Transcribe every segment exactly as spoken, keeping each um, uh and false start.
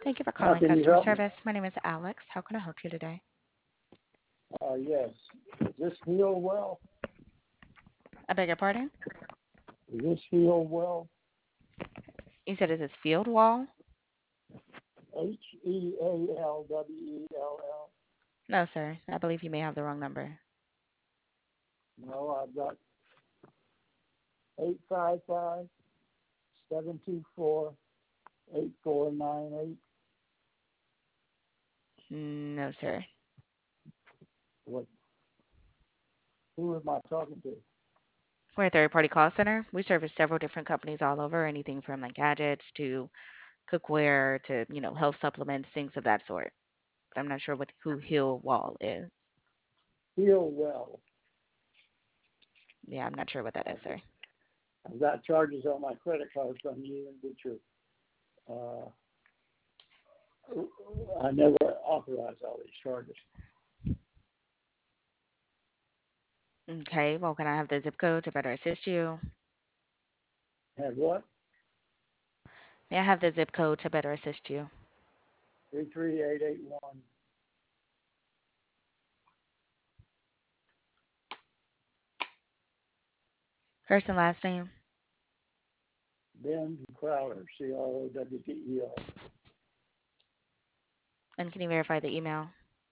Thank you for How calling can you customer help me? service. My name is Alex. How can I help you today? Uh, yes. Is this heal well? I beg your pardon? Is this heal well? You said is this field wall? H E A L W E L L. No, sir. I believe you may have the wrong number. No, I've got eight five five seven two four eight four nine eight. No, sir. What? Who am I talking to? We're a third party call center. We service several different companies all over, anything from like gadgets to cookware to, you know, health supplements, things of that sort. But I'm not sure what who Hill Wall is. Heal well. Yeah, I'm not sure what that is, I've, sir. I've got charges on my credit card from you, which are, uh, I never authorized all these charges. Okay, well, can I have the zip code to better assist you? Have what? May I have the zip code to better assist you? Three three eight eight one. First and last name? Ben Crowder, C R O W D E R. And can you verify the email?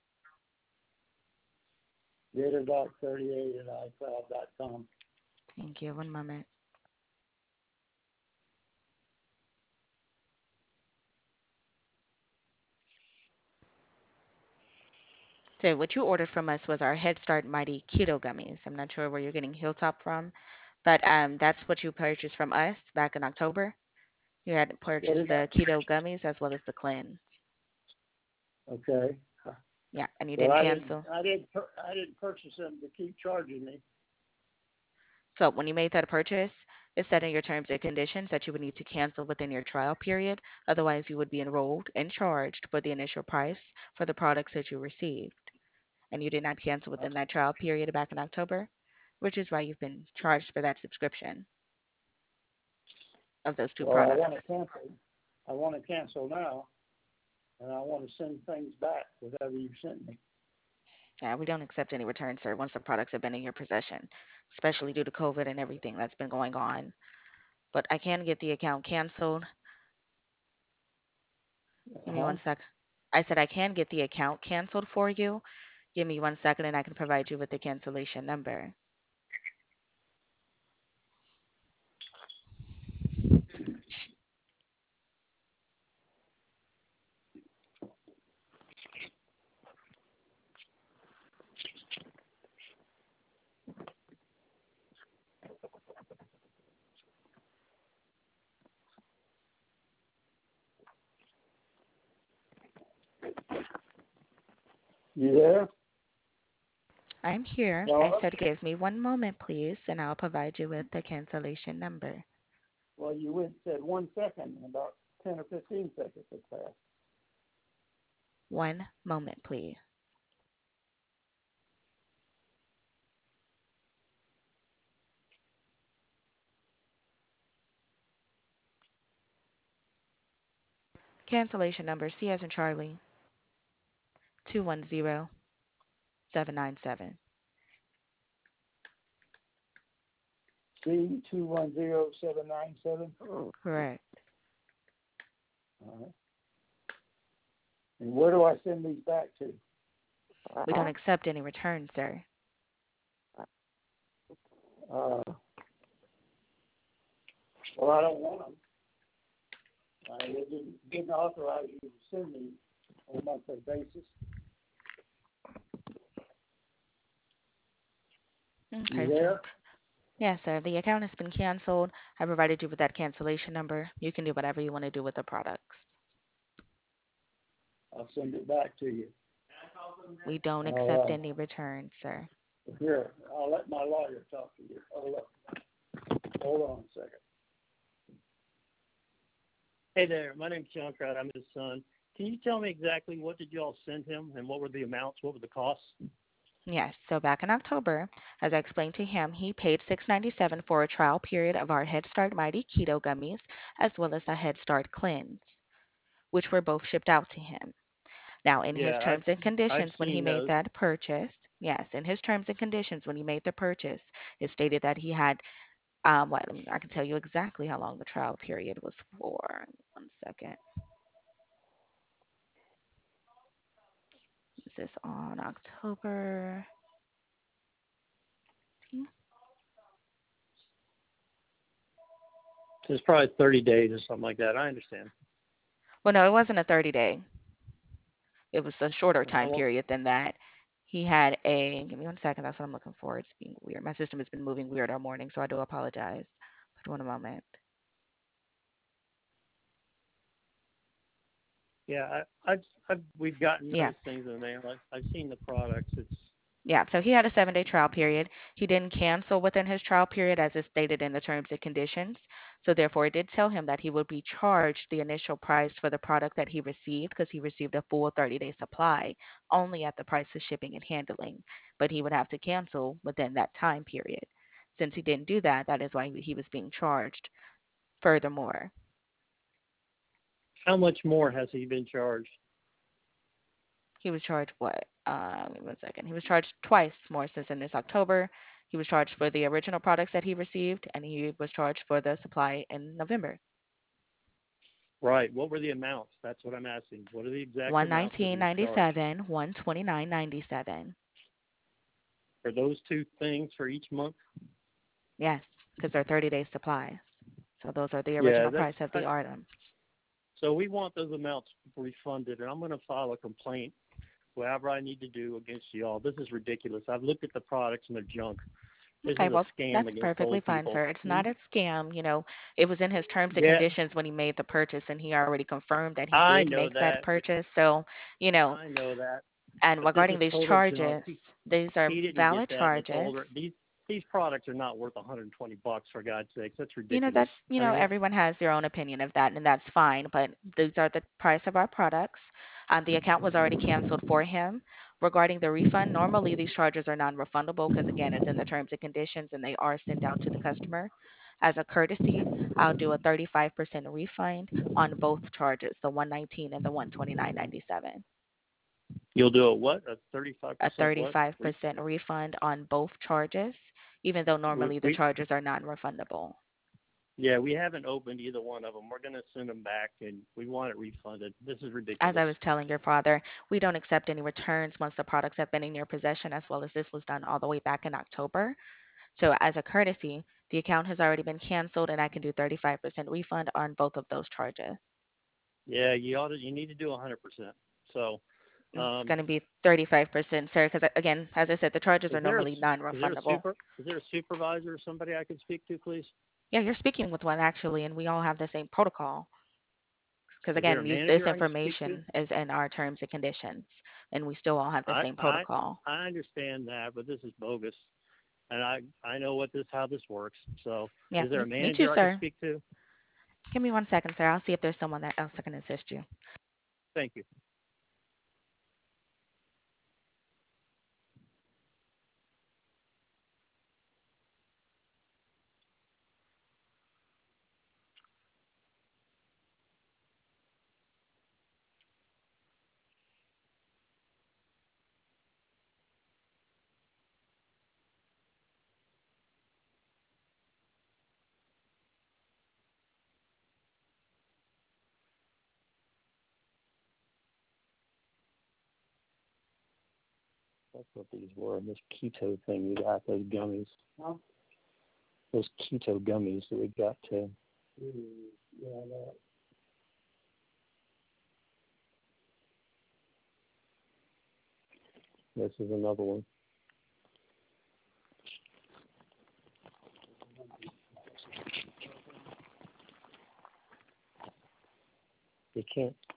Datadoc thirty-eight at iCloud dot com. Thank you. One moment. So what you ordered from us was our Head Start Mighty Keto Gummies. I'm not sure where you're getting Hilltop from, but um, that's what you purchased from us back in October. You had What purchased is the Keto Gummies as well as the Cleanse. okay? Yeah, and you Well, didn't I didn't, cancel. I didn't, I didn't purchase them to keep charging me. So when you made that purchase, it said in your terms and conditions that you would need to cancel within your trial period. Otherwise, you would be enrolled and charged for the initial price for the products that you received. And you did not cancel Uh, within that trial period back in October, which is why you've been charged for that subscription of those two Well, I want to products. cancel. I want to cancel now, and I want to send things back, whatever you sent me. Yeah, we don't accept any returns, sir, once the products have been in your possession, especially due to COVID and everything that's been going on. But I can get the account canceled. Give me Huh? one sec. I said I can get the account canceled for you. Give me one second and I can provide you with the cancellation number. You there? I'm here. I Well, said give me one moment, please, and I'll provide you with the cancellation number. well, you went said one second, and about ten or fifteen seconds had passed. One moment, please. Cancellation number C as in Charlie, two one zero seven nine seven. C two one zero seven nine seven. Correct. All right. And where do I send these back to? We don't accept any returns, sir. Uh, well, I don't want them. I didn't, didn't authorize you to send me on a monthly basis. You Okay, sir. there? Yes, sir. The account has been canceled. I provided you with that cancellation number. You can do whatever you want to do with the products. I'll send it back to you. We don't accept I'll, any returns, sir. uh, here, I'll let my lawyer talk to you. Hold on. Hold on a second. Hey there, my name's John Crowd. I'm his son. Can you tell me exactly what did you all send him and what were the amounts? What were the costs? Yes, so back in October, as I explained to him, he paid six ninety-seven for a trial period of our Head Start Mighty Keto Gummies as well as a Head Start Cleanse. which were both shipped out to him. Now, in his Yeah, I've terms and I've conditions, when he seen made those. that purchase, yes, in his terms and conditions, when he made the purchase, it stated that he had, um, what, let me- I can tell you exactly how long the trial period was for. One second. This is on October. It's probably thirty days or something like that. I understand. Well, no, it wasn't a thirty day. It was a shorter I time won't. period than that. He had a, give me one second, that's what I'm looking for. It's being weird. My system has been moving weird all morning, so I do apologize. But one moment. Yeah, I, I've, I've we've gotten Yeah. those things in the mail. I've, I've seen the products. It's Yeah, so he had a seven day trial period. He didn't cancel within his trial period as is stated in the terms and conditions. So, therefore, it did tell him that he would be charged the initial price for the product that he received because he received a full thirty day supply only at the price of shipping and handling. But he would have to cancel within that time period. Since he didn't do that, that is why he was being charged. Furthermore, how much more has he been charged? he was charged what? Uh, give me one second. He was charged twice more since in this October. He was charged for the original products that he received, and he was charged for the supply in November. Right. What were the amounts? That's what I'm asking. What are the exact One amounts that he nineteen was ninety charged seven, one twenty nine ninety seven. for those two things for each month? Yes, because they're thirty day supplies. So those are the Yeah, original that's. price of I, the items. so we want those amounts refunded, and I'm going to file a complaint, whatever I need to do against y'all. This is ridiculous. I've looked at the products and they're junk. This Okay, is a well, scam that's against perfectly old fine, people. sir. It's Hmm? not a scam. You know, it was in his terms and Yeah, conditions when he made the purchase, and he already confirmed that he I did know make that that, but purchase. So, you know, I know that. and But this regarding is these total junk. He, charges, these are he didn't get valid that, and it's older. charges. These these products are not worth one hundred twenty bucks for God's sakes. That's You know, ridiculous. that's, you I know, mean, it, everyone has their own opinion of that, and that's fine, but these are the price of our products. Um, the account was already canceled for him. Regarding the refund, normally these charges are non-refundable because, again, it's in the terms and conditions and they are sent out to the customer. As a courtesy, I'll do a thirty-five percent refund on both charges, the one nineteen and the one twenty-nine ninety-seven. you'll do a what? A thirty-five A percent what? We thirty-five percent refund on both charges, even though we normally the we charges are non-refundable. yeah, we haven't opened either one of them. We're going to send them back, and we want it refunded. This is As I ridiculous. was telling your father, we don't accept any returns once the products have been in your possession, as well as this was done all the way back in October. So, as a courtesy, the account has already been canceled, and I can do thirty-five percent refund on both of those charges. Yeah, you ought to. You need to do one hundred percent. So, It's um, going to be thirty-five percent, sir, because again, as I said, the charges is are there a normally s- non is there a refundable. super is there a supervisor or somebody I could speak to, please? Yeah, you're speaking with one actually, and we all have the same protocol. Because Is there again, a these, this manager I can speak to? information is in our terms and conditions, and we still all have the I same I protocol. I understand that, but this is bogus, and I I know what this how this works. So, Yeah, is there a me, me too, manager I can sir. speak to? Give me one second, sir. I'll see if there's someone that else that can assist you. Thank you. That's what these were. This keto thing we got, those gummies. Huh? Those keto gummies that we got to. Mm, yeah, that. This is another one. You can't